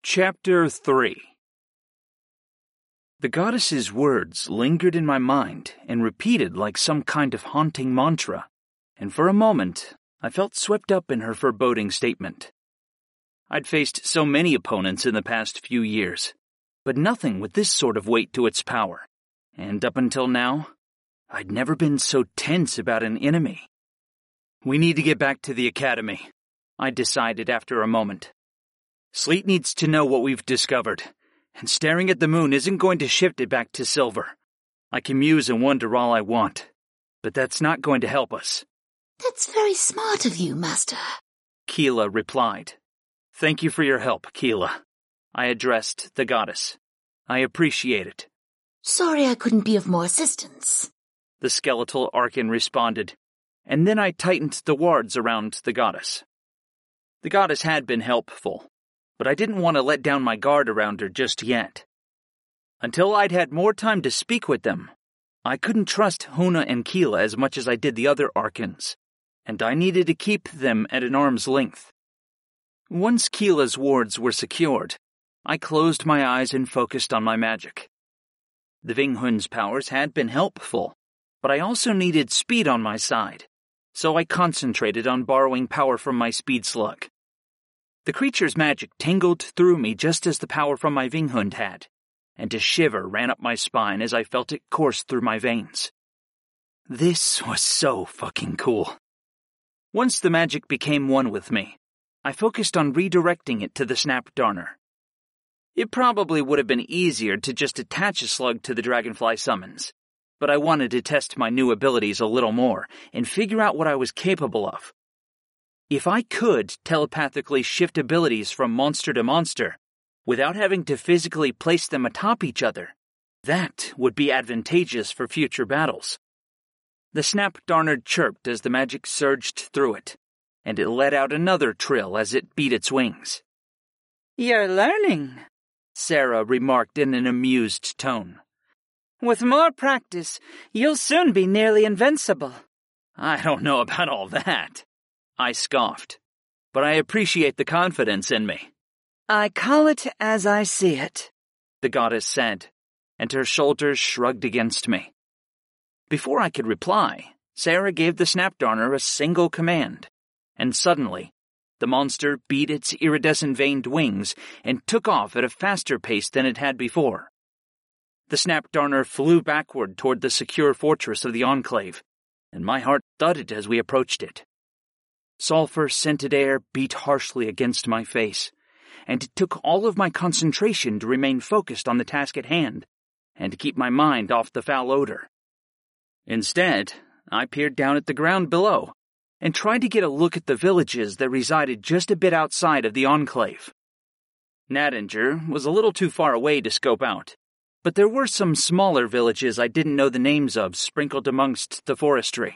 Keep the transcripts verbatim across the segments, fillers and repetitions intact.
Chapter three. The goddess's words lingered in my mind and repeated like some kind of haunting mantra, and for a moment I felt swept up in her foreboding statement. I'd faced so many opponents in the past few years, but nothing with this sort of weight to its power, and up until now, I'd never been so tense about an enemy. We need to get back to the academy, I decided after a moment. Sleet needs to know what we've discovered, and staring at the moon isn't going to shift it back to silver. I can muse and wonder all I want, but that's not going to help us. That's very smart of you, Master, Keela replied. Thank you for your help, Keela. I addressed the goddess. I appreciate it. Sorry I couldn't be of more assistance, the skeletal Archon responded, and then I tightened the wards around the goddess. The goddess had been helpful, but I didn't want to let down my guard around her just yet. Until I'd had more time to speak with them, I couldn't trust Huna and Keela as much as I did the other Archons, and I needed to keep them at an arm's length. Once Keela's wards were secured, I closed my eyes and focused on my magic. The Vinghund's powers had been helpful, but I also needed speed on my side, so I concentrated on borrowing power from my speed slug. The creature's magic tingled through me just as the power from my Vinghund had, and a shiver ran up my spine as I felt it course through my veins. This was so fucking cool. Once the magic became one with me, I focused on redirecting it to the Snapdarner. It probably would have been easier to just attach a slug to the dragonfly summons, but I wanted to test my new abilities a little more and figure out what I was capable of. If I could telepathically shift abilities from monster to monster, without having to physically place them atop each other, that would be advantageous for future battles. The Snapdarner chirped as the magic surged through it, and it let out another trill as it beat its wings. You're learning, Sarah remarked in an amused tone. With more practice, you'll soon be nearly invincible. I don't know about all that, I scoffed, but I appreciate the confidence in me. I call it as I see it, the goddess said, and her shoulders shrugged against me. Before I could reply, Sarah gave the Snapdarner a single command, and suddenly, the monster beat its iridescent veined wings and took off at a faster pace than it had before. The Snapdarner flew backward toward the secure fortress of the Enclave, and my heart thudded as we approached it. Sulfur-scented air beat harshly against my face, and it took all of my concentration to remain focused on the task at hand and to keep my mind off the foul odor. Instead, I peered down at the ground below and tried to get a look at the villages that resided just a bit outside of the Enclave. Nadinger was a little too far away to scope out, but there were some smaller villages I didn't know the names of sprinkled amongst the forestry.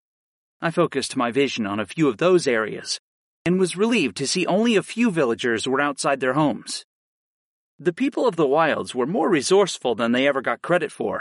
I focused my vision on a few of those areas, and was relieved to see only a few villagers were outside their homes. The people of the wilds were more resourceful than they ever got credit for.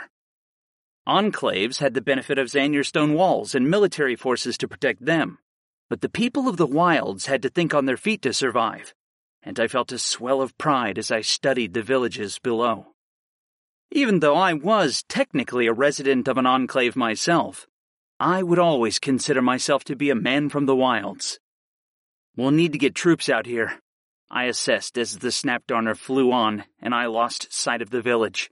Enclaves had the benefit of Xanir stone walls and military forces to protect them, but the people of the wilds had to think on their feet to survive, and I felt a swell of pride as I studied the villages below. Even though I was technically a resident of an enclave myself, I would always consider myself to be a man from the wilds. We'll need to get troops out here, I assessed as the Snapdarner flew on and I lost sight of the village.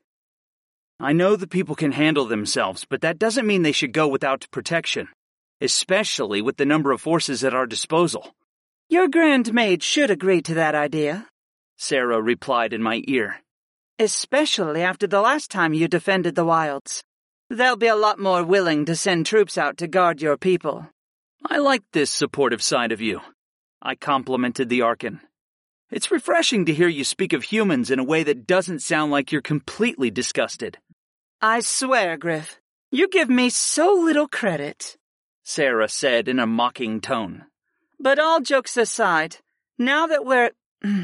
I know the people can handle themselves, but that doesn't mean they should go without protection, especially with the number of forces at our disposal. Your Grand Mage should agree to that idea, Sarah replied in my ear. Especially after the last time you defended the wilds. They'll be a lot more willing to send troops out to guard your people. I like this supportive side of you, I complimented the Archon. It's refreshing to hear you speak of humans in a way that doesn't sound like you're completely disgusted. I swear, Griff, you give me so little credit, Sarah said in a mocking tone. But all jokes aside, now that we're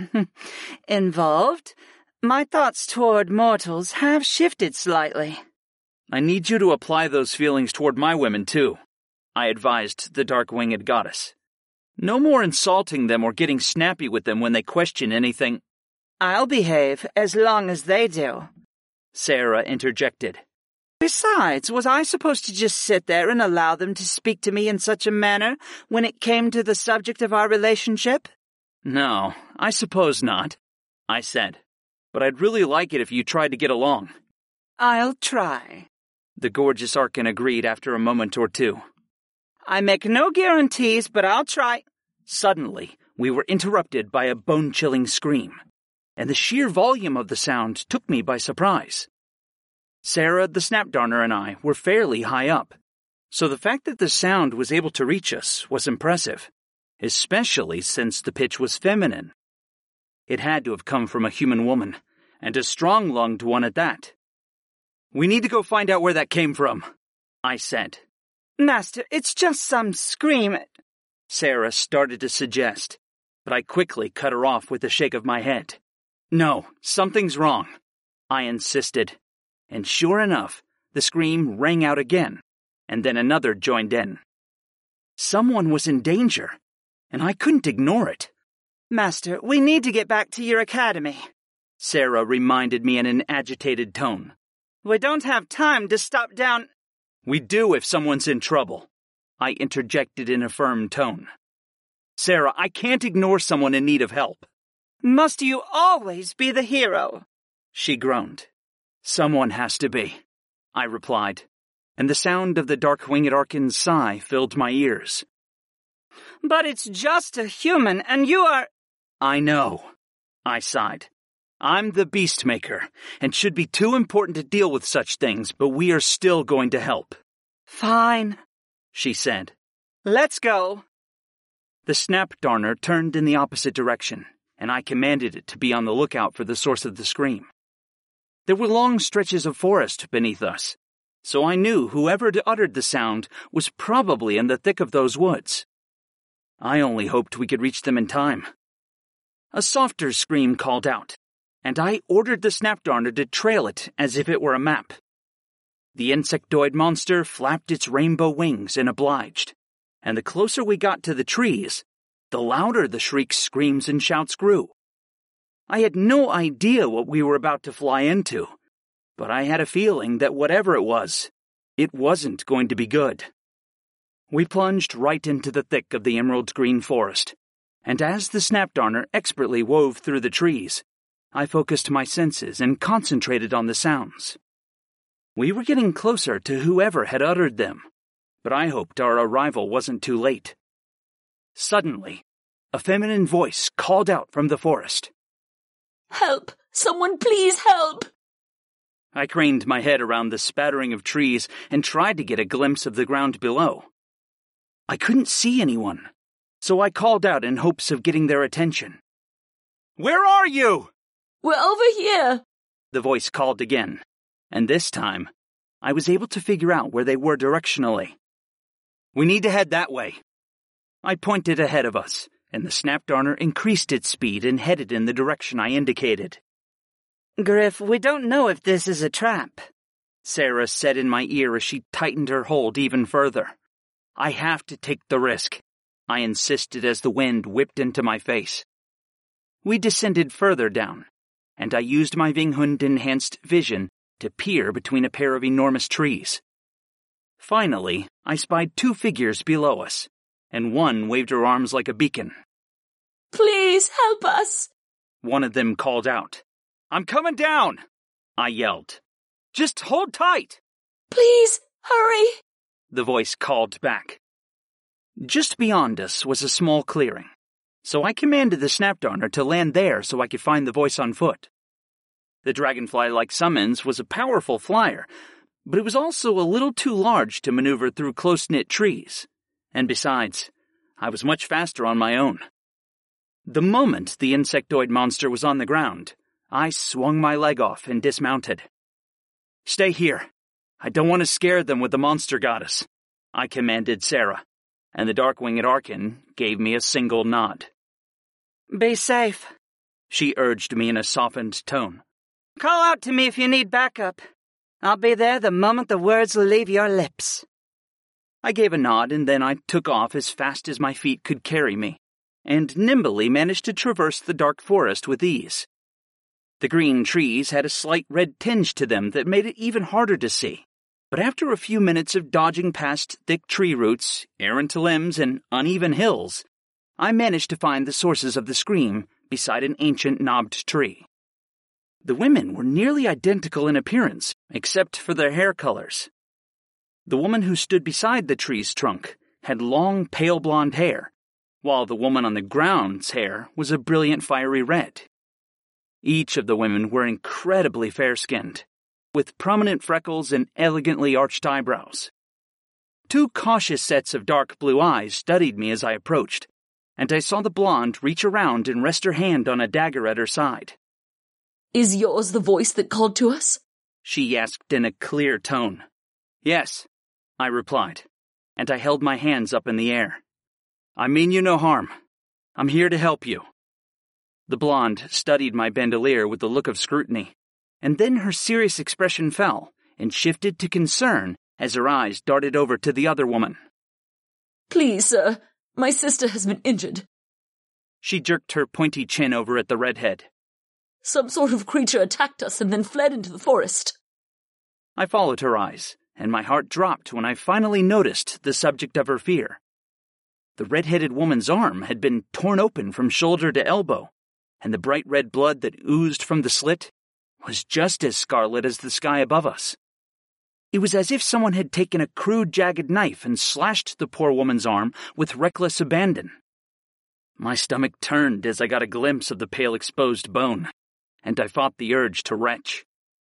involved, my thoughts toward mortals have shifted slightly. I need you to apply those feelings toward my women, too, I advised the dark-winged goddess. No more insulting them or getting snappy with them when they question anything. I'll behave as long as they do, Sarah interjected. Besides, was I supposed to just sit there and allow them to speak to me in such a manner when it came to the subject of our relationship? No, I suppose not, I said. But I'd really like it if you tried to get along. I'll try, the gorgeous Arkan agreed after a moment or two. I make no guarantees, but I'll try. Suddenly, we were interrupted by a bone-chilling scream, and the sheer volume of the sound took me by surprise. Sarah, the Snapdarner, and I were fairly high up, so the fact that the sound was able to reach us was impressive, especially since the pitch was feminine. It had to have come from a human woman, and a strong-lunged one at that. We need to go find out where that came from, I said. Master, it's just some scream, Sarah started to suggest, but I quickly cut her off with a shake of my head. No, something's wrong, I insisted. And sure enough, the scream rang out again, and then another joined in. Someone was in danger, and I couldn't ignore it. Master, we need to get back to your academy, Sarah reminded me in an agitated tone. We don't have time to stop down. We do if someone's in trouble, I interjected in a firm tone. Sarah, I can't ignore someone in need of help. Must you always be the hero? She groaned. Someone has to be, I replied, and the sound of the dark-winged Arkan's sigh filled my ears. But it's just a human, and you are... I know, I sighed. I'm the Beastmaker, and should be too important to deal with such things, but we are still going to help. Fine, she said. Let's go. The Snapdarner turned in the opposite direction, and I commanded it to be on the lookout for the source of the scream. There were long stretches of forest beneath us, so I knew whoever had uttered the sound was probably in the thick of those woods. I only hoped we could reach them in time. A softer scream called out, and I ordered the Snapdarner to trail it as if it were a map. The insectoid monster flapped its rainbow wings and obliged, and the closer we got to the trees, the louder the shrieks, screams, and shouts grew. I had no idea what we were about to fly into, but I had a feeling that whatever it was, it wasn't going to be good. We plunged right into the thick of the emerald green forest, and as the Snapdarner expertly wove through the trees, I focused my senses and concentrated on the sounds. We were getting closer to whoever had uttered them, but I hoped our arrival wasn't too late. Suddenly, a feminine voice called out from the forest. Help! Someone please help! I craned my head around the spattering of trees and tried to get a glimpse of the ground below. I couldn't see anyone, so I called out in hopes of getting their attention. Where are you? We're over here, the voice called again, and this time, I was able to figure out where they were directionally. We need to head that way. I pointed ahead of us, and the Snapdarner increased its speed and headed in the direction I indicated. Griff, we don't know if this is a trap, Sarah said in my ear as she tightened her hold even further. I have to take the risk, I insisted as the wind whipped into my face. We descended further down, and I used my Vinghund-enhanced vision to peer between a pair of enormous trees. Finally, I spied two figures below us, and one waved her arms like a beacon. Please help us, one of them called out. I'm coming down, I yelled. Just hold tight. Please, hurry, the voice called back. Just beyond us was a small clearing, so I commanded the Snapdarner to land there so I could find the voice on foot. The dragonfly-like summons was a powerful flyer, but it was also a little too large to maneuver through close-knit trees, and besides, I was much faster on my own. The moment the insectoid monster was on the ground, I swung my leg off and dismounted. Stay here. I don't want to scare them with the monster goddess, I commanded Sarah, and the dark-winged Arkan gave me a single nod. Be safe, she urged me in a softened tone. Call out to me if you need backup. I'll be there the moment the words leave your lips. I gave a nod and then I took off as fast as my feet could carry me, and nimbly managed to traverse the dark forest with ease. The green trees had a slight red tinge to them that made it even harder to see. But after a few minutes of dodging past thick tree roots, errant limbs, and uneven hills, I managed to find the sources of the scream beside an ancient knobbed tree. The women were nearly identical in appearance, except for their hair colors. The woman who stood beside the tree's trunk had long, pale blonde hair, while the woman on the ground's hair was a brilliant fiery red. Each of the women were incredibly fair-skinned, with prominent freckles and elegantly arched eyebrows. Two cautious sets of dark blue eyes studied me as I approached, and I saw the blonde reach around and rest her hand on a dagger at her side. Is yours the voice that called to us? She asked in a clear tone. Yes, I replied, and I held my hands up in the air. I mean you no harm. I'm here to help you. The blonde studied my bandolier with a look of scrutiny, and then her serious expression fell and shifted to concern as her eyes darted over to the other woman. Please, sir, my sister has been injured. She jerked her pointy chin over at the redhead. Some sort of creature attacked us and then fled into the forest. I followed her eyes, and my heart dropped when I finally noticed the subject of her fear. The red-headed woman's arm had been torn open from shoulder to elbow, and the bright red blood that oozed from the slit was just as scarlet as the sky above us. It was as if someone had taken a crude, jagged knife and slashed the poor woman's arm with reckless abandon. My stomach turned as I got a glimpse of the pale exposed bone, and I fought the urge to retch.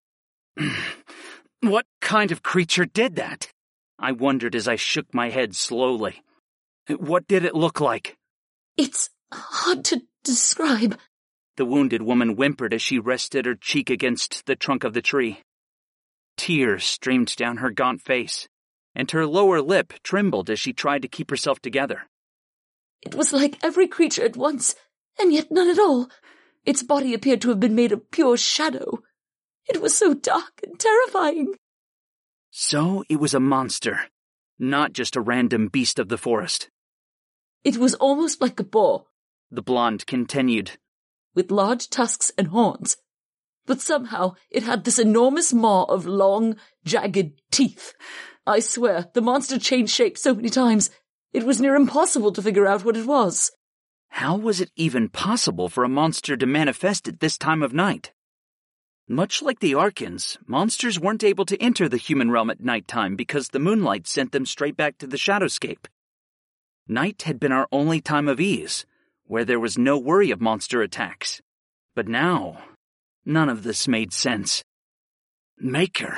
What kind of creature did that? I wondered as I shook my head slowly. What did it look like? It's hard to describe. The wounded woman whimpered as she rested her cheek against the trunk of the tree. Tears streamed down her gaunt face, and her lower lip trembled as she tried to keep herself together. It was like every creature at once, and yet none at all. Its body appeared to have been made of pure shadow. It was so dark and terrifying. So it was a monster, not just a random beast of the forest. It was almost like a boar, the blonde continued, with large tusks and horns. But somehow it had this enormous maw of long, jagged teeth. I swear, the monster changed shape so many times, it was near impossible to figure out what it was. How was it even possible for a monster to manifest at this time of night? Much like the Arkans, monsters weren't able to enter the human realm at nighttime because the moonlight sent them straight back to the shadowscape. Night had been our only time of ease, where there was no worry of monster attacks. But now, none of this made sense. Maker.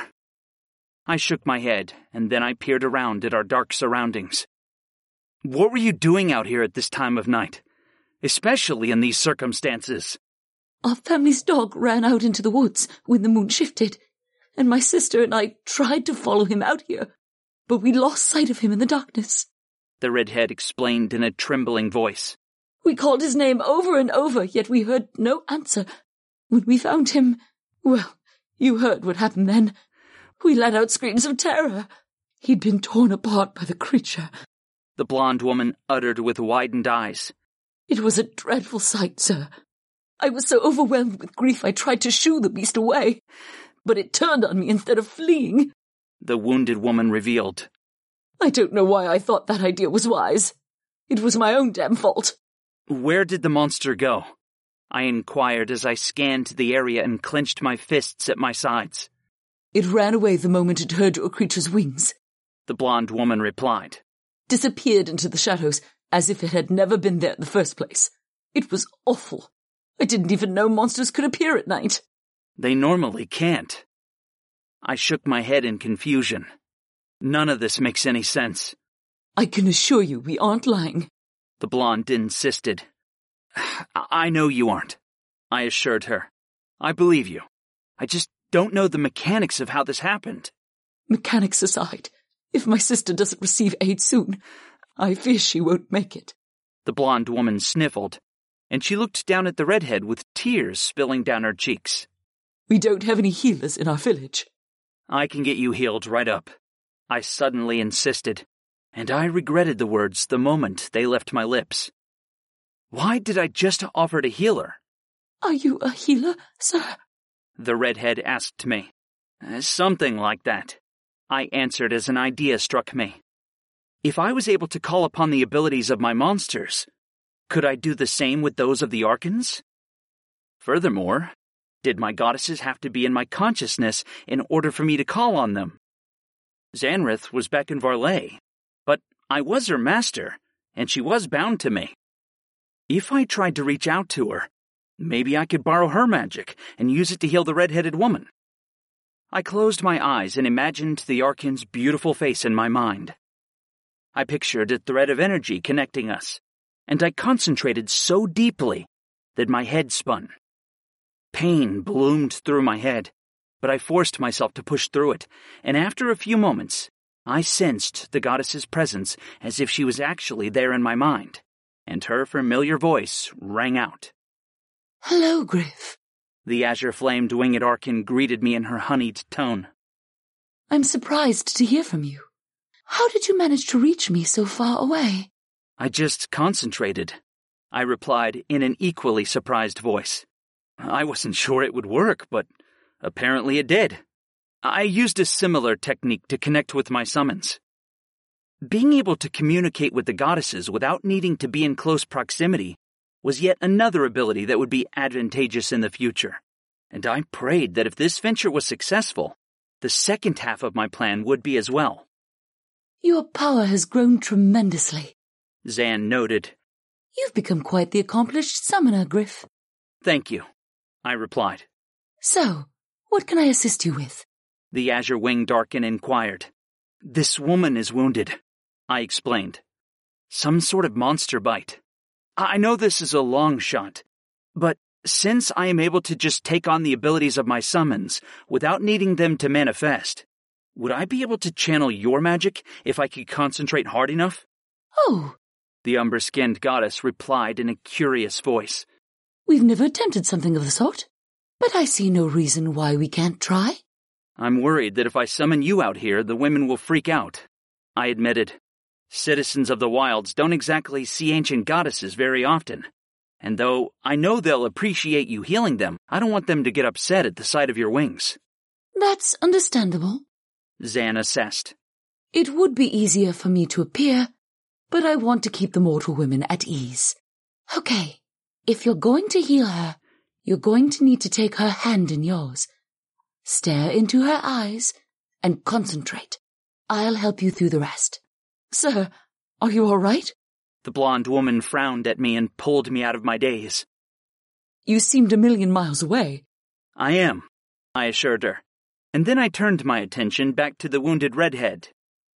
I shook my head, and then I peered around at our dark surroundings. What were you doing out here at this time of night? Especially in these circumstances? Our family's dog ran out into the woods when the moon shifted, and my sister and I tried to follow him out here, but we lost sight of him in the darkness. The redhead explained in a trembling voice. We called his name over and over, yet we heard no answer. When we found him, well, you heard what happened then. We let out screams of terror. He'd been torn apart by the creature. The blonde woman uttered with widened eyes. It was a dreadful sight, sir. I was so overwhelmed with grief I tried to shoo the beast away, but it turned on me instead of fleeing. The wounded woman revealed. I don't know why I thought that idea was wise. It was my own damn fault. Where did the monster go? I inquired as I scanned the area and clenched my fists at my sides. It ran away the moment it heard your creature's wings, the blonde woman replied. Disappeared into the shadows as if it had never been there in the first place. It was awful. I didn't even know monsters could appear at night. They normally can't. I shook my head in confusion. None of this makes any sense. I can assure you we aren't lying, the blonde insisted. I know you aren't, I assured her. I believe you. I just don't know the mechanics of how this happened. Mechanics aside, if my sister doesn't receive aid soon, I fear she won't make it. The blonde woman sniffled, and she looked down at the redhead with tears spilling down her cheeks. We don't have any healers in our village. I can get you healed right up, I suddenly insisted, and I regretted the words the moment they left my lips. Why did I just offer to heal her? Are you a healer, sir? the redhead asked me. Something like that, I answered as an idea struck me. If I was able to call upon the abilities of my monsters, could I do the same with those of the Arkans? Furthermore, did my goddesses have to be in my consciousness in order for me to call on them? Xanrith was back in Varley, but I was her master, and she was bound to me. If I tried to reach out to her, maybe I could borrow her magic and use it to heal the red-headed woman. I closed my eyes and imagined the Arkan's beautiful face in my mind. I pictured a thread of energy connecting us, and I concentrated so deeply that my head spun. Pain bloomed through my head, but I forced myself to push through it, and after a few moments, I sensed the goddess's presence as if she was actually there in my mind, and her familiar voice rang out. "Hello, Griff." The azure-flamed winged Arkan greeted me in her honeyed tone. "I'm surprised to hear from you. How did you manage to reach me so far away?" "I just concentrated," I replied in an equally surprised voice. I wasn't sure it would work, but apparently it did. I used a similar technique to connect with my summons. Being able to communicate with the goddesses without needing to be in close proximity was yet another ability that would be advantageous in the future, and I prayed that if this venture was successful, the second half of my plan would be as well. "Your power has grown tremendously," Zan noted. "You've become quite the accomplished summoner, Griff." "Thank you," I replied. "So, what can I assist you with?" The azure-winged Arkan inquired. "This woman is wounded," I explained. "Some sort of monster bite. I know this is a long shot, but since I am able to just take on the abilities of my summons without needing them to manifest, would I be able to channel your magic if I could concentrate hard enough?" "Oh," the umber-skinned goddess replied in a curious voice. "We've never attempted something of the sort, but I see no reason why we can't try." "I'm worried that if I summon you out here, the women will freak out," I admitted. "Citizens of the wilds don't exactly see ancient goddesses very often, and though I know they'll appreciate you healing them, I don't want them to get upset at the sight of your wings." "That's understandable," Zan assessed. "It would be easier for me to appear, but I want to keep the mortal women at ease. Okay, if you're going to heal her, you're going to need to take her hand in yours. Stare into her eyes and concentrate. I'll help you through the rest." "Sir, are you all right?" The blonde woman frowned at me and pulled me out of my daze. "You seemed a million miles away." "I am," I assured her, and then I turned my attention back to the wounded redhead.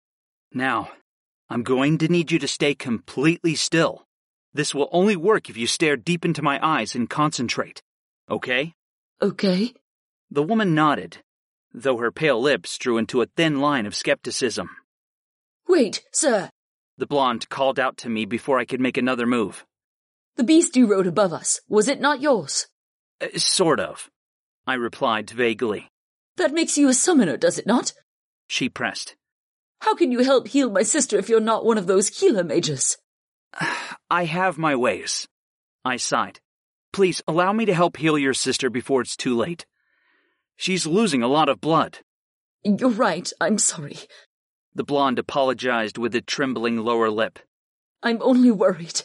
"Now, I'm going to need you to stay completely still. This will only work if you stare deep into my eyes and concentrate. Okay?" "Okay." The woman nodded, though her pale lips drew into a thin line of skepticism. "Wait, sir," the blonde called out to me before I could make another move. "The beast you rode above us, was it not yours?" Uh, sort of, I replied vaguely. "That makes you a summoner, does it not?" She pressed. "How can you help heal my sister if you're not one of those healer mages?" "I have my ways," I sighed. "Please allow me to help heal your sister before it's too late. She's losing a lot of blood." "You're right, I'm sorry." The blonde apologized with a trembling lower lip. "I'm only worried."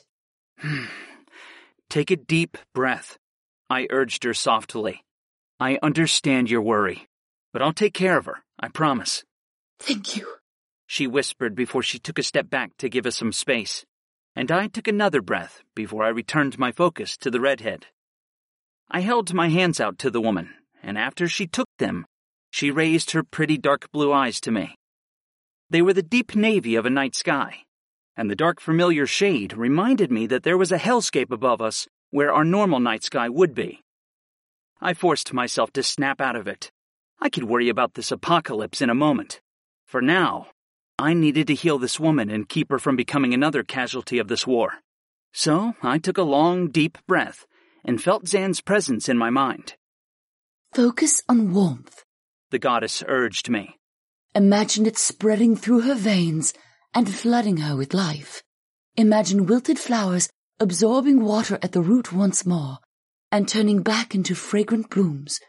"Take a deep breath," I urged her softly. "I understand your worry, but I'll take care of her, I promise." "Thank you," she whispered before she took a step back to give us some space, and I took another breath before I returned my focus to the redhead. I held my hands out to the woman, and after she took them, she raised her pretty dark blue eyes to me. They were the deep navy of a night sky, and the dark familiar shade reminded me that there was a hellscape above us where our normal night sky would be. I forced myself to snap out of it. I could worry about this apocalypse in a moment. For now, I needed to heal this woman and keep her from becoming another casualty of this war. So I took a long, deep breath and felt Zan's presence in my mind. "Focus on warmth," the goddess urged me. "Imagine it spreading through her veins and flooding her with life. Imagine wilted flowers absorbing water at the root once more and turning back into fragrant blooms,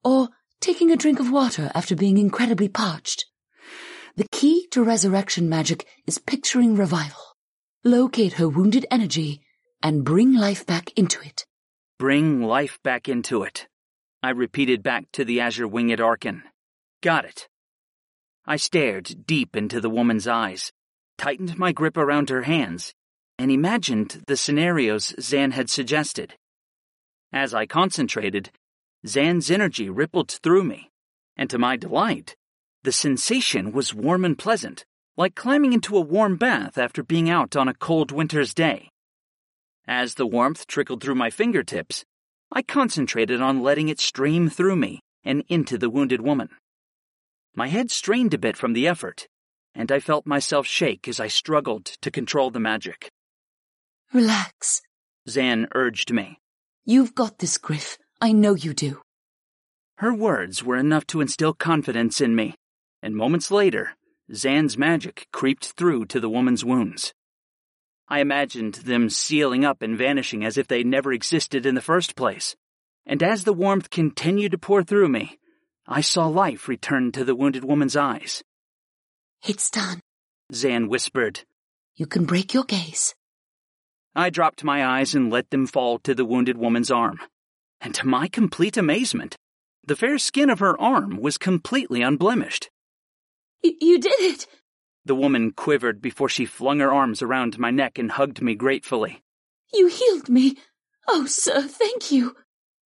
or taking a drink of water after being incredibly parched. The key to resurrection magic is picturing revival. Locate her wounded energy and bring life back into it. Bring life back into it. I repeated back to the Azure Winged Archon. Got it. I stared deep into the woman's eyes, tightened my grip around her hands, and imagined the scenarios Zan had suggested. As I concentrated, Zan's energy rippled through me, and to my delight, the sensation was warm and pleasant, like climbing into a warm bath after being out on a cold winter's day. As the warmth trickled through my fingertips, I concentrated on letting it stream through me and into the wounded woman. My head strained a bit from the effort, and I felt myself shake as I struggled to control the magic. Relax, Zan urged me. You've got this, Griff. I know you do. Her words were enough to instill confidence in me, and moments later, Zan's magic creeped through to the woman's wounds. I imagined them sealing up and vanishing as if they never existed in the first place, and as the warmth continued to pour through me, I saw life return to the wounded woman's eyes. It's done, Zan whispered. You can break your gaze. I dropped my eyes and let them fall to the wounded woman's arm, and to my complete amazement, the fair skin of her arm was completely unblemished. Y- you did it! The woman quivered before she flung her arms around my neck and hugged me gratefully. You healed me. Oh, sir, thank you.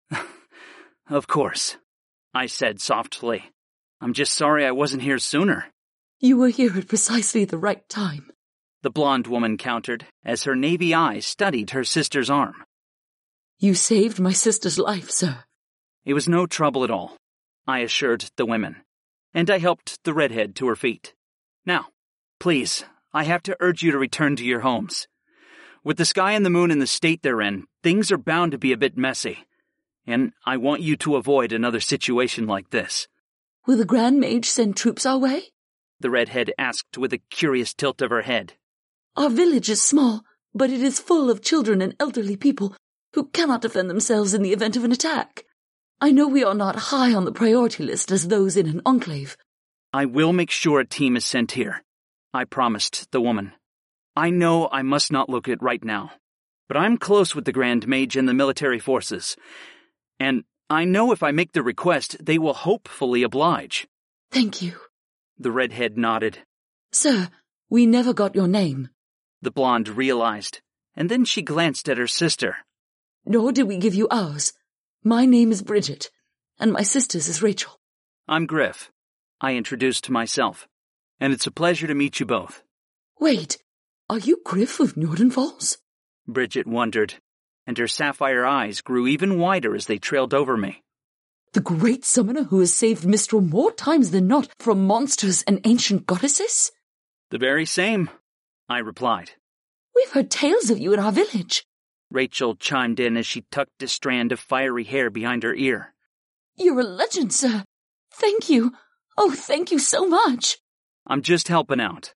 Of course, I said softly. I'm just sorry I wasn't here sooner. You were here at precisely the right time, the blonde woman countered as her navy eyes studied her sister's arm. You saved my sister's life, sir. It was no trouble at all, I assured the women, and I helped the redhead to her feet. Now, please, I have to urge you to return to your homes. With the sky and the moon in the state they're in, things are bound to be a bit messy, and I want you to avoid another situation like this. Will the Grand Mage send troops our way? The redhead asked with a curious tilt of her head. Our village is small, but it is full of children and elderly people who cannot defend themselves in the event of an attack. I know we are not high on the priority list as those in an enclave. I will make sure a team is sent here, I promised the woman. I know I must not look it right now, but I'm close with the Grand Mage and the military forces, and I know if I make the request, they will hopefully oblige. Thank you. The redhead nodded. Sir, we never got your name. The blonde realized, and then she glanced at her sister. Nor did we give you ours. My name is Bridget, and my sister's is Rachel. I'm Griff, I introduced myself, and it's a pleasure to meet you both. Wait, are you Griff of Nordenfalls? Bridget wondered, and her sapphire eyes grew even wider as they trailed over me. The great summoner who has saved Mistral more times than not from monsters and ancient goddesses? The very same, I replied. We've heard tales of you in our village. Rachel chimed in as she tucked a strand of fiery hair behind her ear. You're a legend, sir. Thank you. Oh, thank you so much. I'm just helping out.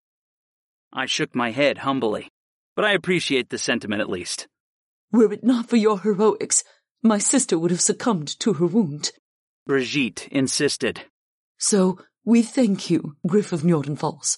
I shook my head humbly, but I appreciate the sentiment at least. Were it not for your heroics, my sister would have succumbed to her wound. Brigitte insisted. So, we thank you, Griff of Nordenfalls.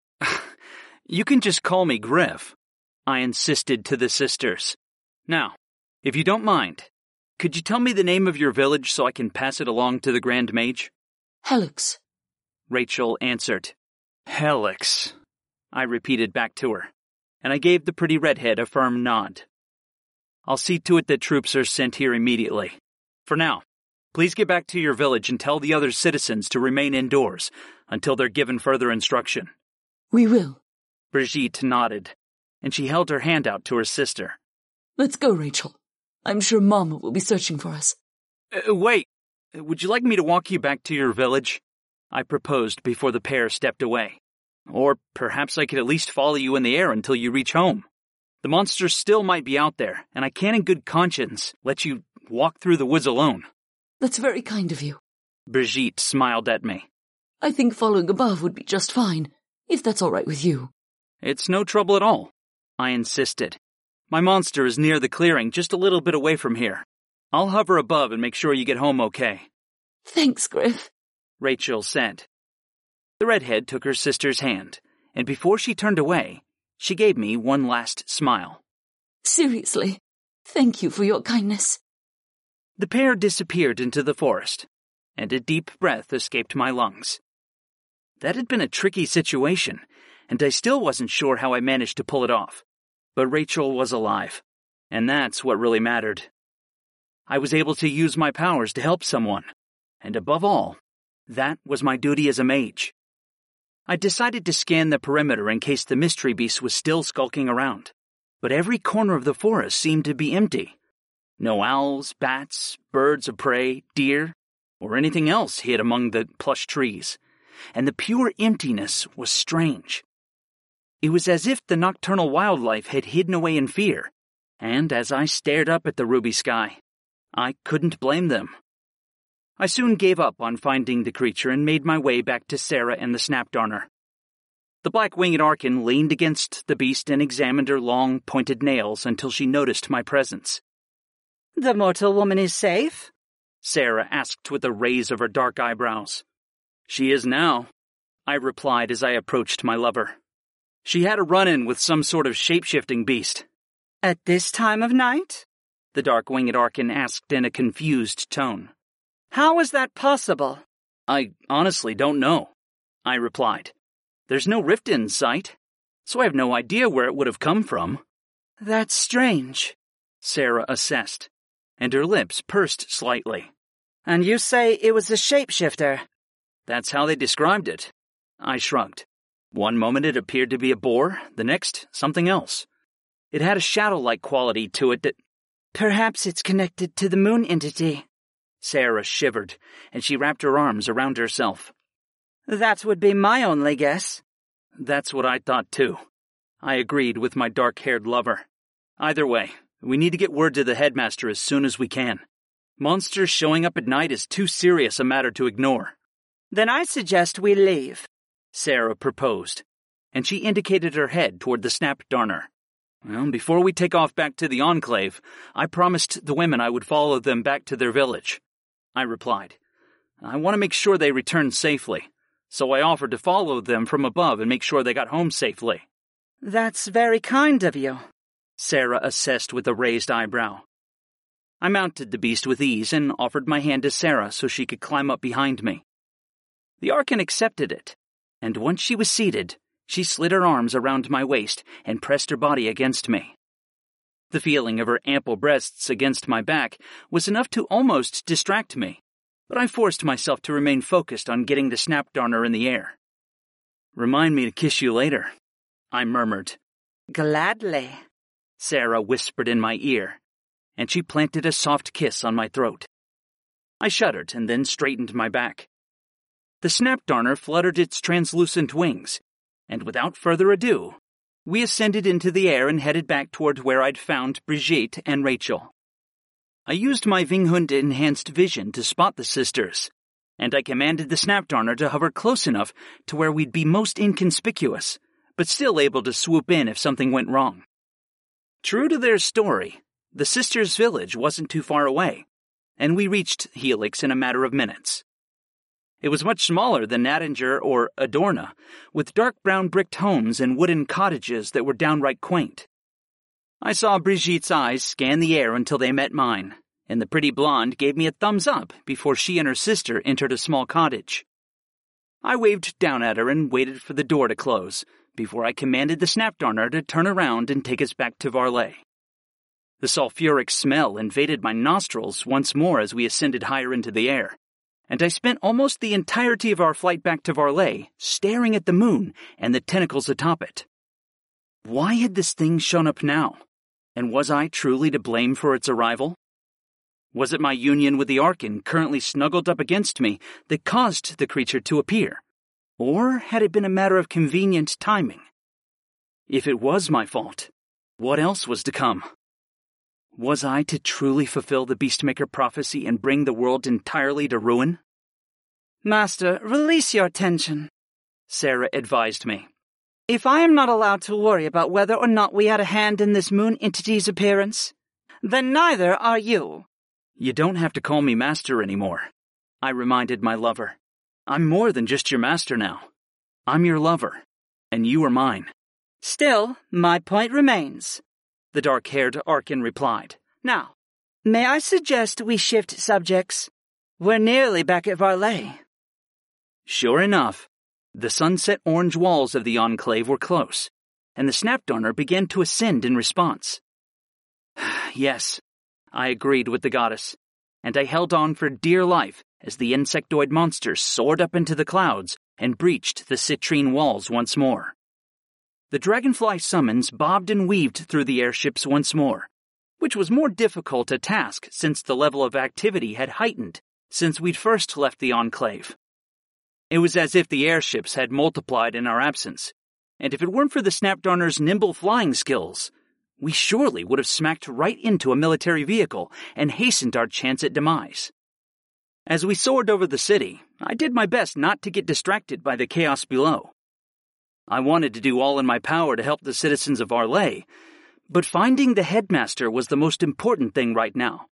You can just call me Griff, I insisted to the sisters. Now, if you don't mind, could you tell me the name of your village so I can pass it along to the Grand Mage? Helix, Rachel answered. Helix, I repeated back to her, and I gave the pretty redhead a firm nod. I'll see to it that troops are sent here immediately. For now, please get back to your village and tell the other citizens to remain indoors until they're given further instruction. We will. Brigitte nodded, and she held her hand out to her sister. Let's go, Rachel. I'm sure Mama will be searching for us. Uh, wait, would you like me to walk you back to your village? I proposed before the pair stepped away. Or perhaps I could at least follow you in the air until you reach home. The monsters still might be out there, and I can't in good conscience let you walk through the woods alone. That's very kind of you. Brigitte smiled at me. I think following above would be just fine, if that's all right with you. It's no trouble at all, I insisted. My monster is near the clearing, just a little bit away from here. I'll hover above and make sure you get home okay. Thanks, Griff, Rachel said. The redhead took her sister's hand, and before she turned away, she gave me one last smile. Seriously, thank you for your kindness. The pair disappeared into the forest, and a deep breath escaped my lungs. That had been a tricky situation, and I still wasn't sure how I managed to pull it off. But Rachel was alive, and that's what really mattered. I was able to use my powers to help someone, and above all, that was my duty as a mage. I decided to scan the perimeter in case the mystery beast was still skulking around, but every corner of the forest seemed to be empty. No owls, bats, birds of prey, deer, or anything else hid among the plush trees, and the pure emptiness was strange. It was as if the nocturnal wildlife had hidden away in fear, and as I stared up at the ruby sky, I couldn't blame them. I soon gave up on finding the creature and made my way back to Sarah and the Snapdarner. The black-winged Archon leaned against the beast and examined her long, pointed nails until she noticed my presence. The mortal woman is safe? Sarah asked with a raise of her dark eyebrows. She is now, I replied as I approached my lover. She had a run-in with some sort of shape-shifting beast. At this time of night? The dark-winged Archon asked in a confused tone. How is that possible? I honestly don't know, I replied. There's no rift in sight, so I have no idea where it would have come from. That's strange, Sarah assessed, and her lips pursed slightly. And you say it was a shapeshifter? That's how they described it. I shrugged. One moment it appeared to be a boar, the next something else. It had a shadow-like quality to it that... Perhaps it's connected to the moon entity. Sarah shivered, and she wrapped her arms around herself. That would be my only guess. That's what I thought too. I agreed with my dark-haired lover. Either way, we need to get word to the headmaster as soon as we can. Monsters showing up at night is too serious a matter to ignore. Then I suggest we leave, Sarah proposed, and she indicated her head toward the Snapdarner. Well, before we take off back to the Enclave, I promised the women I would follow them back to their village. I replied. I want to make sure they return safely, so I offered to follow them from above and make sure they got home safely. That's very kind of you, Sarah assessed with a raised eyebrow. I mounted the beast with ease and offered my hand to Sarah so she could climb up behind me. The Archon accepted it, and once she was seated, she slid her arms around my waist and pressed her body against me. The feeling of her ample breasts against my back was enough to almost distract me, but I forced myself to remain focused on getting the Snapdarner in the air. Remind me to kiss you later, I murmured. Gladly, Sarah whispered in my ear, and she planted a soft kiss on my throat. I shuddered and then straightened my back. The Snapdarner fluttered its translucent wings, and without further ado, we ascended into the air and headed back toward where I'd found Brigitte and Rachel. I used my Vinghund-enhanced vision to spot the sisters, and I commanded the Snapdarner to hover close enough to where we'd be most inconspicuous, but still able to swoop in if something went wrong. True to their story, the sisters' village wasn't too far away, and we reached Helix in a matter of minutes. It was much smaller than Nadinger or Adorna, with dark brown bricked homes and wooden cottages that were downright quaint. I saw Brigitte's eyes scan the air until they met mine, and the pretty blonde gave me a thumbs up before she and her sister entered a small cottage. I waved down at her and waited for the door to close, before I commanded the Snapdarner to turn around and take us back to Varley. The sulfuric smell invaded my nostrils once more as we ascended higher into the air, and I spent almost the entirety of our flight back to Varley staring at the moon and the tentacles atop it. Why had this thing shown up now? And was I truly to blame for its arrival? Was it my union with the Archon currently snuggled up against me that caused the creature to appear? Or had it been a matter of convenient timing? If it was my fault, what else was to come? Was I to truly fulfill the Beastmaker prophecy and bring the world entirely to ruin? Master, release your tension, Sarah advised me. If I am not allowed to worry about whether or not we had a hand in this moon entity's appearance, then neither are you. You don't have to call me Master anymore. I reminded my lover. I'm more than just your master now. I'm your lover, and you are mine. Still, my point remains, the dark-haired Arkin replied. Now, may I suggest we shift subjects? We're nearly back at Varley. Sure enough, the sunset orange walls of the Enclave were close, and the Snapdarner began to ascend in response. Yes, I agreed with the goddess, and I held on for dear life as the insectoid monster soared up into the clouds and breached the citrine walls once more. The dragonfly summons bobbed and weaved through the airships once more, which was more difficult a task since the level of activity had heightened since we'd first left the Enclave. It was as if the airships had multiplied in our absence, and if it weren't for the Snapdarner's nimble flying skills, we surely would have smacked right into a military vehicle and hastened our chance at demise. As we soared over the city, I did my best not to get distracted by the chaos below. I wanted to do all in my power to help the citizens of Varley, but finding the headmaster was the most important thing right now.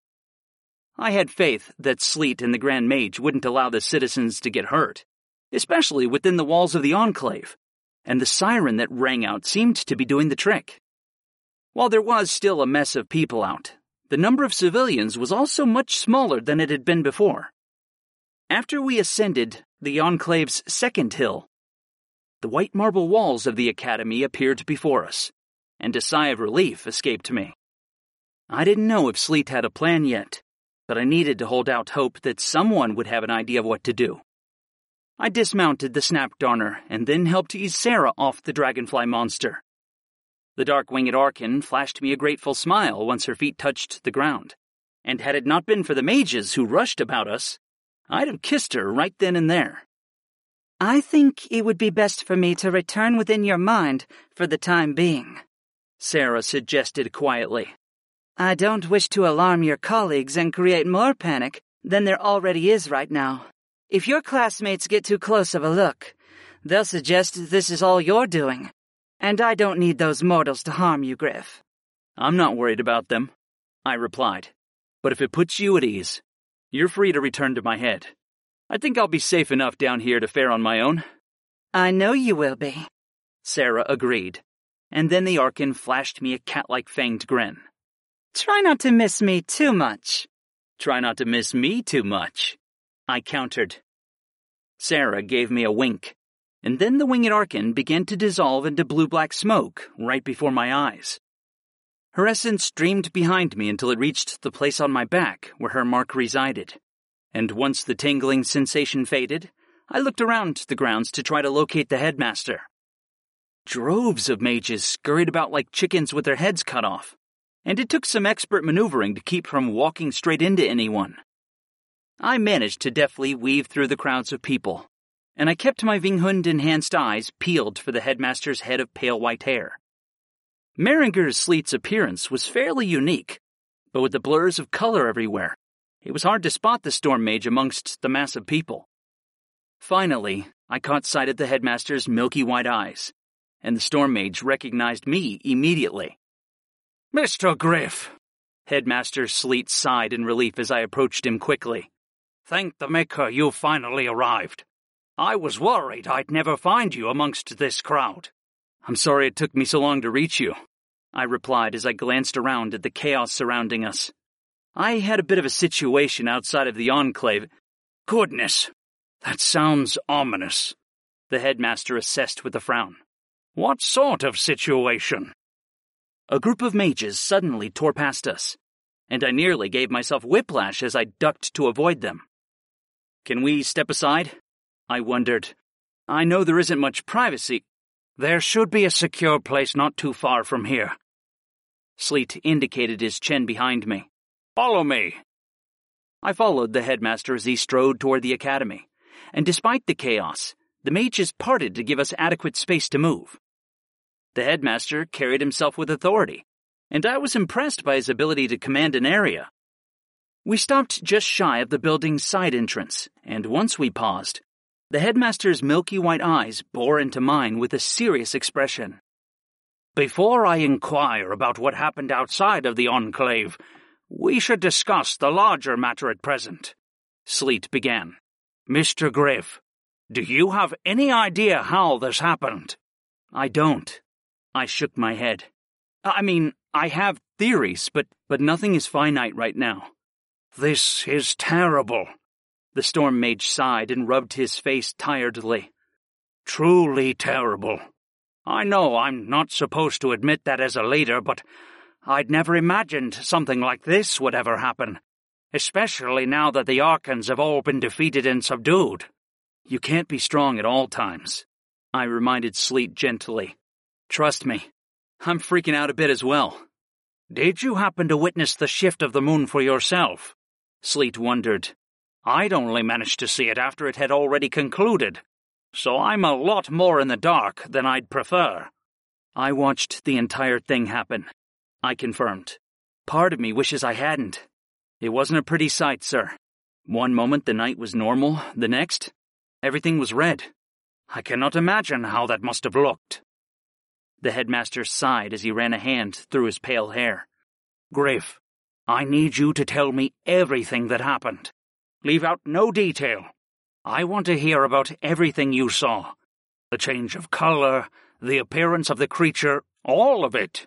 I had faith that Sleet and the Grand Mage wouldn't allow the citizens to get hurt, especially within the walls of the Enclave, and the siren that rang out seemed to be doing the trick. While there was still a mess of people out, the number of civilians was also much smaller than it had been before. After we ascended the Enclave's second hill, the white marble walls of the academy appeared before us, and a sigh of relief escaped me. I didn't know if Sleet had a plan yet, but I needed to hold out hope that someone would have an idea of what to do. I dismounted the Snapdarner and then helped ease Sarah off the dragonfly monster. The dark-winged Arkin flashed me a grateful smile once her feet touched the ground, and had it not been for the mages who rushed about us, I'd have kissed her right then and there. I think it would be best for me to return within your mind for the time being, Sarah suggested quietly. I don't wish to alarm your colleagues and create more panic than there already is right now. If your classmates get too close of a look, they'll suggest this is all you're doing, and I don't need those mortals to harm you, Griff. I'm not worried about them, I replied, but if it puts you at ease, you're free to return to my head. I think I'll be safe enough down here to fare on my own. I know you will be, Sarah agreed, and then the Arkin flashed me a cat-like fanged grin. Try not to miss me too much. Try not to miss me too much, I countered. Sarah gave me a wink, and then the winged Arkin began to dissolve into blue-black smoke right before my eyes. Her essence streamed behind me until it reached the place on my back where her mark resided, and once the tingling sensation faded, I looked around the grounds to try to locate the headmaster. Droves of mages scurried about like chickens with their heads cut off, and it took some expert maneuvering to keep from walking straight into anyone. I managed to deftly weave through the crowds of people, and I kept my Vinghund-enhanced eyes peeled for the headmaster's head of pale white hair. Meringer's Sleet's appearance was fairly unique, but with the blurs of color everywhere, it was hard to spot the storm mage amongst the mass of people. Finally, I caught sight of the headmaster's milky white eyes, and the storm mage recognized me immediately. Mister Griff, Headmaster Sleet sighed in relief as I approached him quickly. Thank the Maker you finally arrived. I was worried I'd never find you amongst this crowd. I'm sorry it took me so long to reach you, I replied as I glanced around at the chaos surrounding us. I had a bit of a situation outside of the Enclave. Goodness, that sounds ominous, the headmaster assessed with a frown. What sort of situation? A group of mages suddenly tore past us, and I nearly gave myself whiplash as I ducked to avoid them. Can we step aside? I wondered. I know there isn't much privacy. There should be a secure place not too far from here. Sleet indicated his chin behind me. Follow me. I followed the headmaster as he strode toward the academy, and despite the chaos, the mages parted to give us adequate space to move. The headmaster carried himself with authority, and I was impressed by his ability to command an area. We stopped just shy of the building's side entrance, and once we paused, the headmaster's milky white eyes bore into mine with a serious expression. Before I inquire about what happened outside of the Enclave, we should discuss the larger matter at present. Sleet began. Mister Griff, do you have any idea how this happened? I don't. I shook my head. I mean, I have theories, but, but nothing is finite right now. This is terrible. The Storm Mage sighed and rubbed his face tiredly. Truly terrible. I know I'm not supposed to admit that as a leader, but I'd never imagined something like this would ever happen, especially now that the Arkans have all been defeated and subdued. You can't be strong at all times, I reminded Sleet gently. Trust me, I'm freaking out a bit as well. Did you happen to witness the shift of the moon for yourself? Sleet wondered. I'd only managed to see it after it had already concluded, so I'm a lot more in the dark than I'd prefer. I watched the entire thing happen, I confirmed. Part of me wishes I hadn't. It wasn't a pretty sight, sir. One moment the night was normal, the next, everything was red. I cannot imagine how that must have looked. The headmaster sighed as he ran a hand through his pale hair. Griff, I need you to tell me everything that happened. Leave out no detail. I want to hear about everything you saw. The change of color, the appearance of the creature, all of it.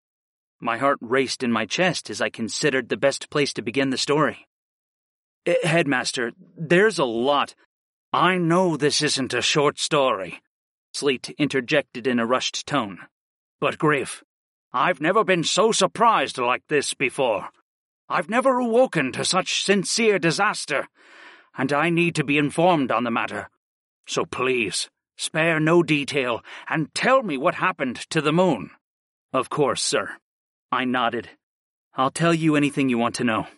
My heart raced in my chest as I considered the best place to begin the story. Headmaster, there's a lot. I know this isn't a short story, Sleet interjected in a rushed tone. But Griff, I've never been so surprised like this before. I've never awoken to such sincere disaster, and I need to be informed on the matter. So please, spare no detail, and tell me what happened to the moon. Of course, sir. I nodded. I'll tell you anything you want to know.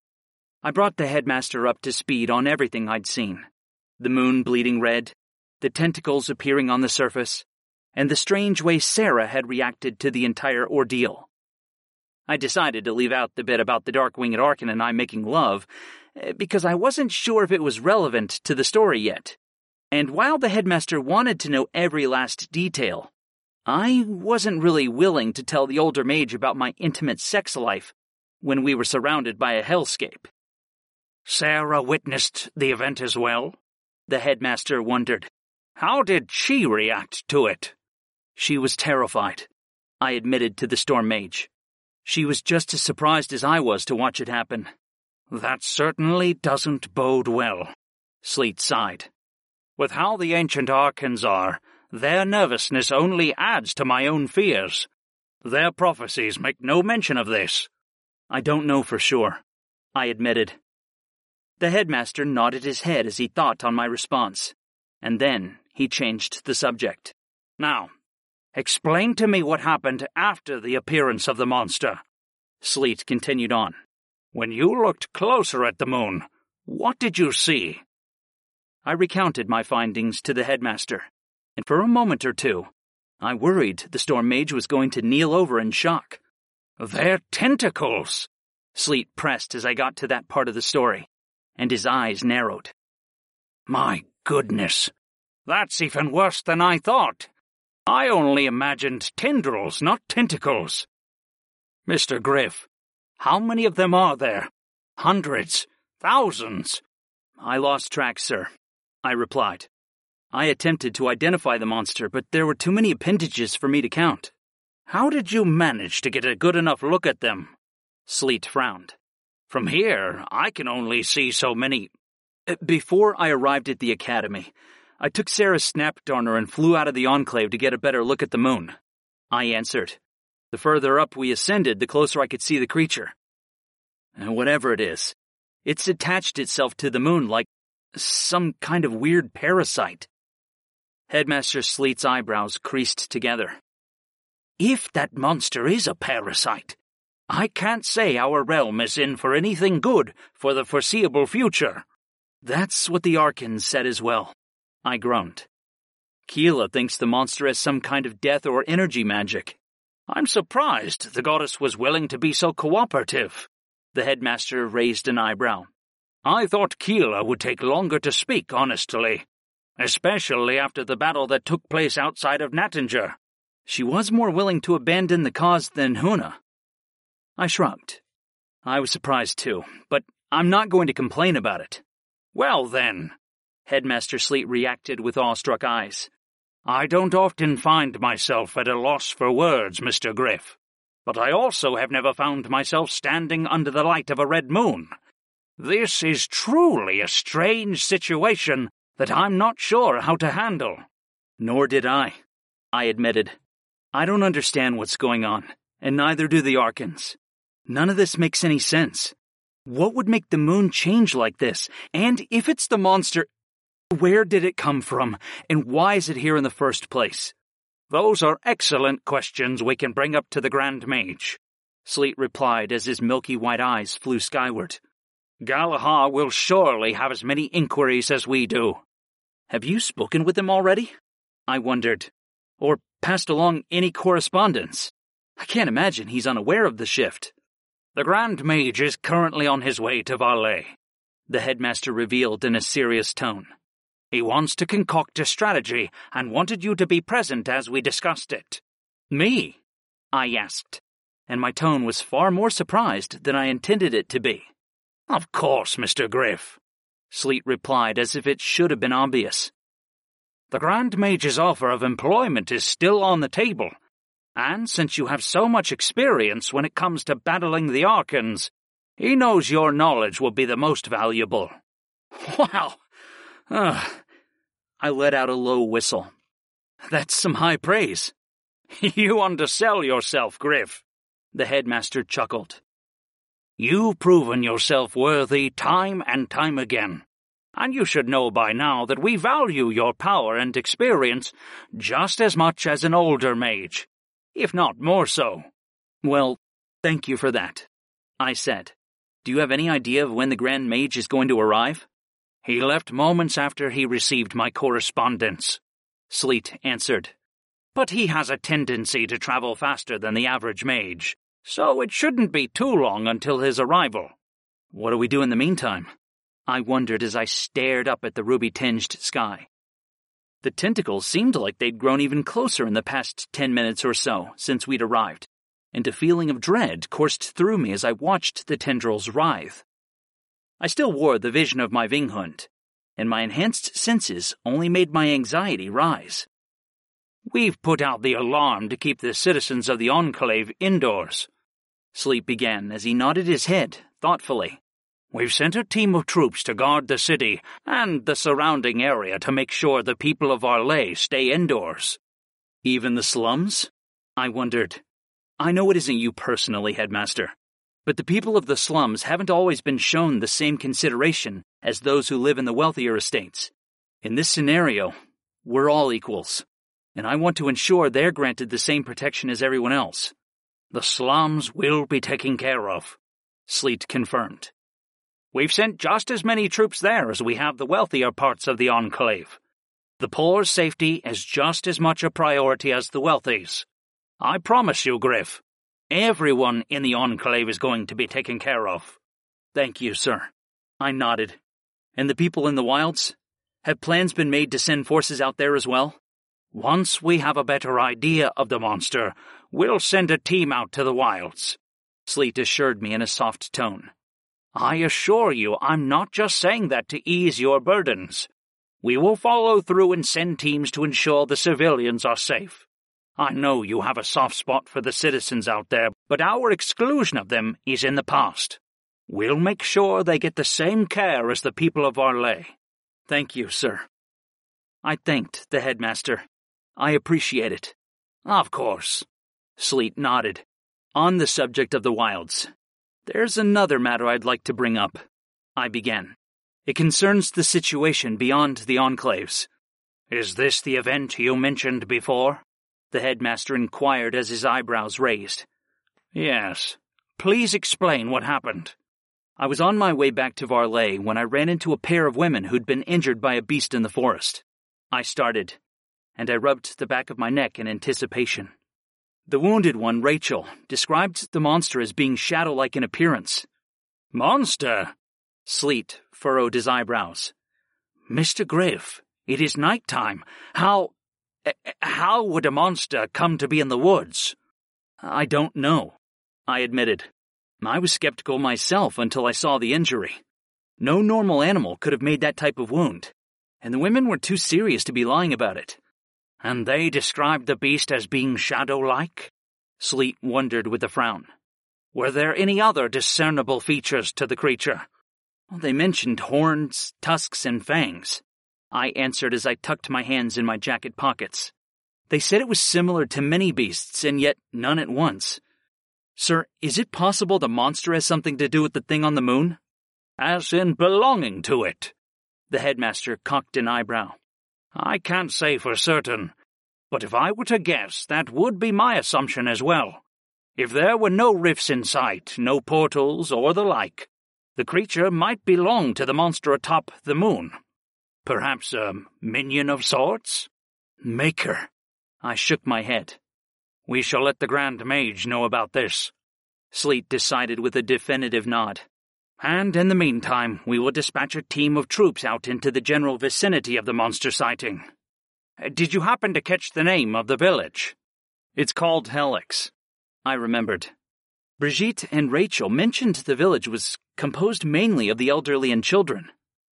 I brought the headmaster up to speed on everything I'd seen. The moon bleeding red, the tentacles appearing on the surface, and the strange way Sarah had reacted to the entire ordeal. I decided to leave out the bit about the Dark-Winged Arkan and I making love, because I wasn't sure if it was relevant to the story yet. And while the headmaster wanted to know every last detail, I wasn't really willing to tell the older mage about my intimate sex life when we were surrounded by a hellscape. Sarah witnessed the event as well? The headmaster wondered. How did she react to it? She was terrified, I admitted to the Storm Mage. She was just as surprised as I was to watch it happen. That certainly doesn't bode well, Sleet sighed. With how the ancient Arkans are, their nervousness only adds to my own fears. Their prophecies make no mention of this. I don't know for sure, I admitted. The headmaster nodded his head as he thought on my response, and then he changed the subject. Now, explain to me what happened after the appearance of the monster. Sleet continued on. When you looked closer at the moon, what did you see? I recounted my findings to the headmaster, and for a moment or two, I worried the Storm Mage was going to kneel over in shock. They're tentacles, Sleet pressed as I got to that part of the story, and his eyes narrowed. My goodness, that's even worse than I thought. I only imagined tendrils, not tentacles. Mister Griff, how many of them are there? Hundreds? Thousands? I lost track, sir, I replied. I attempted to identify the monster, but there were too many appendages for me to count. How did you manage to get a good enough look at them? Sleet frowned. From here, I can only see so many. Before I arrived at the academy, I took Sarah's snap-darner and flew out of the Enclave to get a better look at the moon. I answered. The further up we ascended, the closer I could see the creature. And whatever it is, it's attached itself to the moon like some kind of weird parasite. Headmaster Sleet's eyebrows creased together. If that monster is a parasite, I can't say our realm is in for anything good for the foreseeable future. That's what the Arkans said as well, I groaned. Keela thinks the monster has some kind of death or energy magic. I'm surprised the goddess was willing to be so cooperative. The headmaster raised an eyebrow. I thought Keela would take longer to speak honestly, especially after the battle that took place outside of Nattinger. She was more willing to abandon the cause than Huna. I shrugged. I was surprised too, but I'm not going to complain about it. Well then, Headmaster Sleet reacted with awestruck eyes. I don't often find myself at a loss for words, Mister Griff, but I also have never found myself standing under the light of a red moon. This is truly a strange situation that I'm not sure how to handle. Nor did I, I admitted. I don't understand what's going on, and neither do the Arkans. None of this makes any sense. What would make the moon change like this? And if it's the monster, where did it come from, and why is it here in the first place? Those are excellent questions we can bring up to the Grand Mage, Sleet replied as his milky white eyes flew skyward. Galahad will surely have as many inquiries as we do. Have you spoken with him already? I wondered. Or passed along any correspondence? I can't imagine he's unaware of the shift. The Grand Mage is currently on his way to Varley, the headmaster revealed in a serious tone. He wants to concoct a strategy and wanted you to be present as we discussed it. Me? I asked, and my tone was far more surprised than I intended it to be. Of course, Mister Griff, Sleet replied as if it should have been obvious. The Grand Mage's offer of employment is still on the table, and since you have so much experience when it comes to battling the Arkans, he knows your knowledge will be the most valuable. Wow! Ugh. I let out a low whistle. That's some high praise. You undersell yourself, Griff, the headmaster chuckled. You've proven yourself worthy time and time again, and you should know by now that we value your power and experience just as much as an older mage, if not more so. Well, thank you for that, I said. Do you have any idea of when the Grand Mage is going to arrive? He left moments after he received my correspondence, Sleet answered. But he has a tendency to travel faster than the average mage, so it shouldn't be too long until his arrival. What do we do in the meantime? I wondered as I stared up at the ruby-tinged sky. The tentacles seemed like they'd grown even closer in the past ten minutes or so since we'd arrived, and a feeling of dread coursed through me as I watched the tendrils writhe. I still wore the vision of my Vinghund, and my enhanced senses only made my anxiety rise. We've put out the alarm to keep the citizens of the Enclave indoors, Sleet began as he nodded his head thoughtfully. We've sent a team of troops to guard the city and the surrounding area to make sure the people of Varley stay indoors. Even the slums? I wondered. I know it isn't you personally, Headmaster, but the people of the slums haven't always been shown the same consideration as those who live in the wealthier estates. In this scenario, we're all equals, and I want to ensure they're granted the same protection as everyone else. The slums will be taken care of, Sleet confirmed. We've sent just as many troops there as we have the wealthier parts of the Enclave. The poor's safety is just as much a priority as the wealthy's. I promise you, Griff, everyone in the Enclave is going to be taken care of. Thank you, sir. I nodded. And the people in the wilds? Have plans been made to send forces out there as well? Once we have a better idea of the monster, we'll send a team out to the wilds, Sleet assured me in a soft tone. I assure you I'm not just saying that to ease your burdens. We will follow through and send teams to ensure the civilians are safe. I know you have a soft spot for the citizens out there, but our exclusion of them is in the past. We'll make sure they get the same care as the people of Varley. Thank you, sir. I thanked the headmaster. I appreciate it. Of course. Sleet nodded. On the subject of the wilds, there's another matter I'd like to bring up, I began. It concerns the situation beyond the enclaves. Is this the event you mentioned before? The headmaster inquired as his eyebrows raised. Yes. Please explain what happened. I was on my way back to Varley when I ran into a pair of women who'd been injured by a beast in the forest. I started, and I rubbed the back of my neck in anticipation. The wounded one, Rachel, described the monster as being shadow-like in appearance. Monster? Sleet furrowed his eyebrows. Mister Griff, it is night time. How... how would a monster come to be in the woods? I don't know, I admitted. I was skeptical myself until I saw the injury. No normal animal could have made that type of wound, and the women were too serious to be lying about it. And they described the beast as being shadow-like? Sleet wondered with a frown. Were there any other discernible features to the creature? Well, they mentioned horns, tusks, and fangs. I answered as I tucked my hands in my jacket pockets. They said it was similar to many beasts, and yet none at once. Sir, is it possible the monster has something to do with the thing on the moon? As in belonging to it? The headmaster cocked an eyebrow. I can't say for certain, but if I were to guess, that would be my assumption as well. If there were no rifts in sight, no portals or the like, the creature might belong to the monster atop the moon. Perhaps a minion of sorts? Maker. I shook my head. We shall let the Grand Mage know about this. Sleet decided with a definitive nod. And in the meantime, we will dispatch a team of troops out into the general vicinity of the monster sighting. Did you happen to catch the name of the village? It's called Helix. I remembered. Brigitte and Rachel mentioned the village was composed mainly of the elderly and children.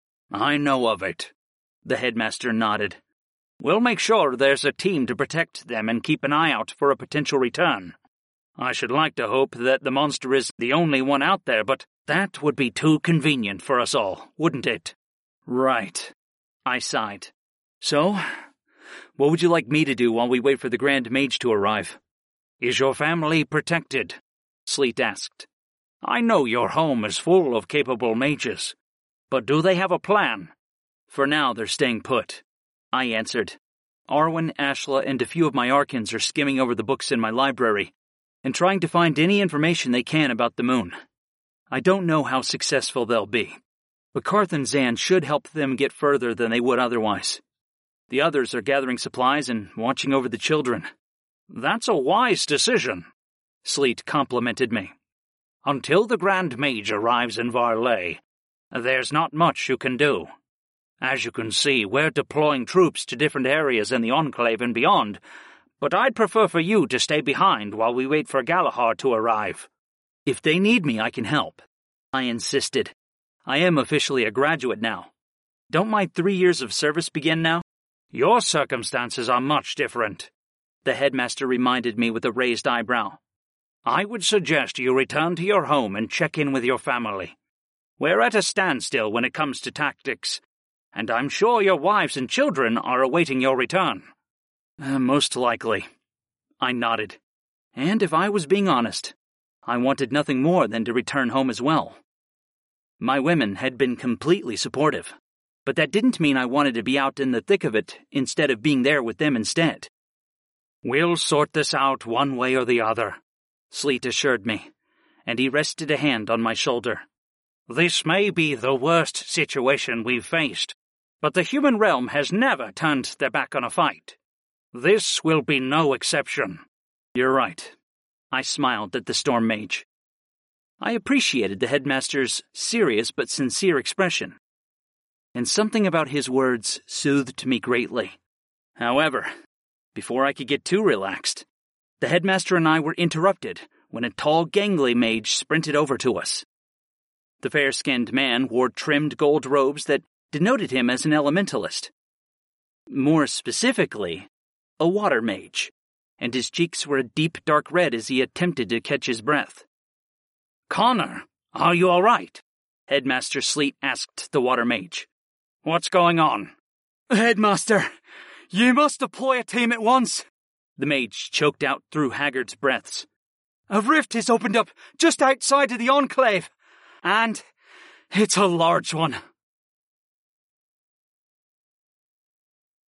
I know of it. The headmaster nodded. We'll make sure there's a team to protect them and keep an eye out for a potential return. I should like to hope that the monster is the only one out there, but that would be too convenient for us all, wouldn't it? Right. I sighed. So, what would you like me to do while we wait for the Grand Mage to arrive? Is your family protected? Sleet asked. I know your home is full of capable mages, but do they have a plan? For now, they're staying put, I answered. Arwen, Ashla, and a few of my Arkans are skimming over the books in my library and trying to find any information they can about the moon. I don't know how successful they'll be, but Karth and Zan should help them get further than they would otherwise. The others are gathering supplies and watching over the children. That's a wise decision, Sleet complimented me. Until the Grand Mage arrives in Varley, there's not much you can do. As you can see, we're deploying troops to different areas in the Enclave and beyond, but I'd prefer for you to stay behind while we wait for Galahar to arrive. If they need me, I can help, I insisted. I am officially a graduate now. Don't my three years of service begin now? Your circumstances are much different, the headmaster reminded me with a raised eyebrow. I would suggest you return to your home and check in with your family. We're at a standstill when it comes to tactics, and I'm sure your wives and children are awaiting your return. Uh, most likely. I nodded. And if I was being honest, I wanted nothing more than to return home as well. My women had been completely supportive, but that didn't mean I wanted to be out in the thick of it instead of being there with them instead. We'll sort this out one way or the other, Sleet assured me, and he rested a hand on my shoulder. This may be the worst situation we've faced, but the human realm has never turned their back on a fight. This will be no exception. You're right. I smiled at the Storm Mage. I appreciated the headmaster's serious but sincere expression, and something about his words soothed me greatly. However, before I could get too relaxed, the headmaster and I were interrupted when a tall, gangly mage sprinted over to us. The fair-skinned man wore trimmed gold robes that denoted him as an elementalist. More specifically, a water mage, and his cheeks were a deep dark red as he attempted to catch his breath. Connor, are you all right? Headmaster Sleet asked the water mage. What's going on? Headmaster, you must deploy a team at once. The mage choked out through Haggard's breaths. A rift has opened up just outside of the Enclave, and it's a large one.